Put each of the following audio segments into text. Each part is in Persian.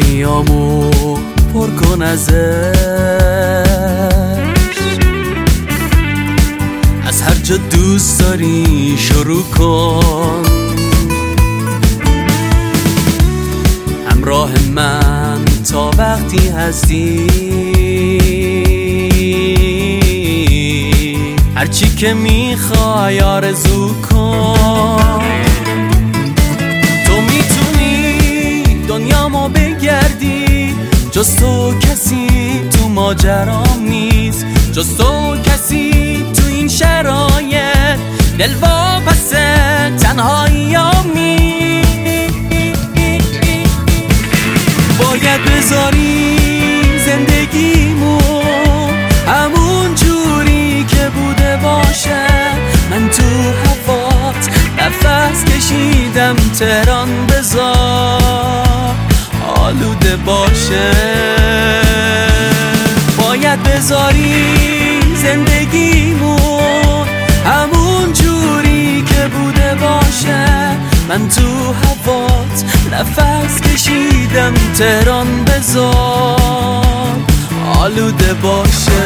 دنیامو پر کن ازش، از هر جا دوست داری شروع کن. همراه من تا وقتی هستی، هرچی که میخوای آرزو کن. تو میتونی دنیامو بگردی، جز تو کسی تو ماجرام نیست، جز تو کسی تو این شرایط دل واپس تنهایی‌ام. باید بذاری زندگیمو همون جوری که بوده باشه. من تو هوات نفس کشیدم، تهران بذار آلوده باشه. باید بذاری زندگیمو همون جوری که بوده باشه. من تو هوات نفس کشیدم، تهران بذار آلوده باشه.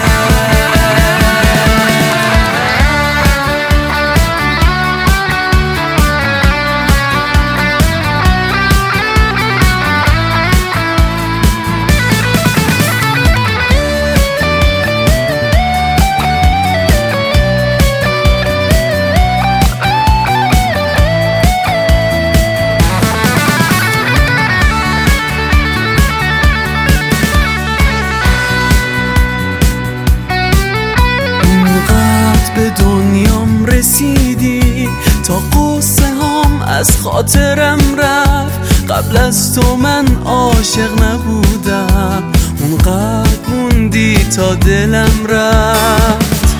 به دنیام رسیدی تا قصه هم از خاطرم رفت. قبل از تو من عاشق نبودم، اونقدر موندی تا دلم رفت.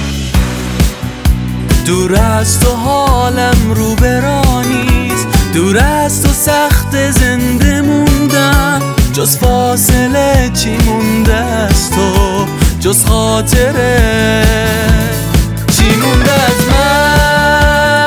دور از تو حالم رو برانیست، دور از تو سخت زنده موندم. جز فاصله چی مونده از تو، جز خاطره چی مونده از من.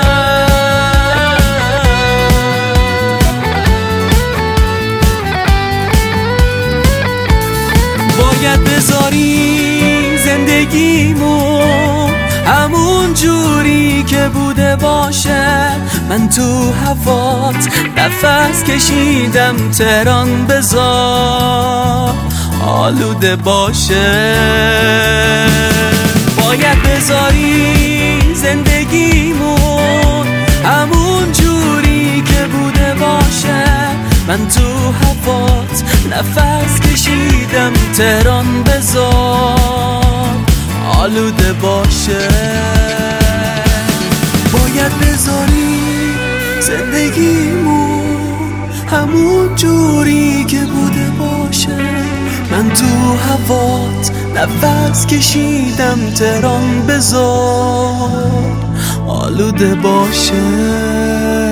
باید بذاری زندگیمو همون جوری که بوده باشه. من تو هوات نفس کشیدم، تهران بذار آلوده باشه. باید بذاری زندگیمون همون جوری که بوده باشه. من تو هوات نفس کشیدم، تهران بذار آلوده باشه. باید بذاری زندگیمون همون جوری که بوده باشه. من تو هوات نفس کشیدم، تهران بذار آلوده باشه.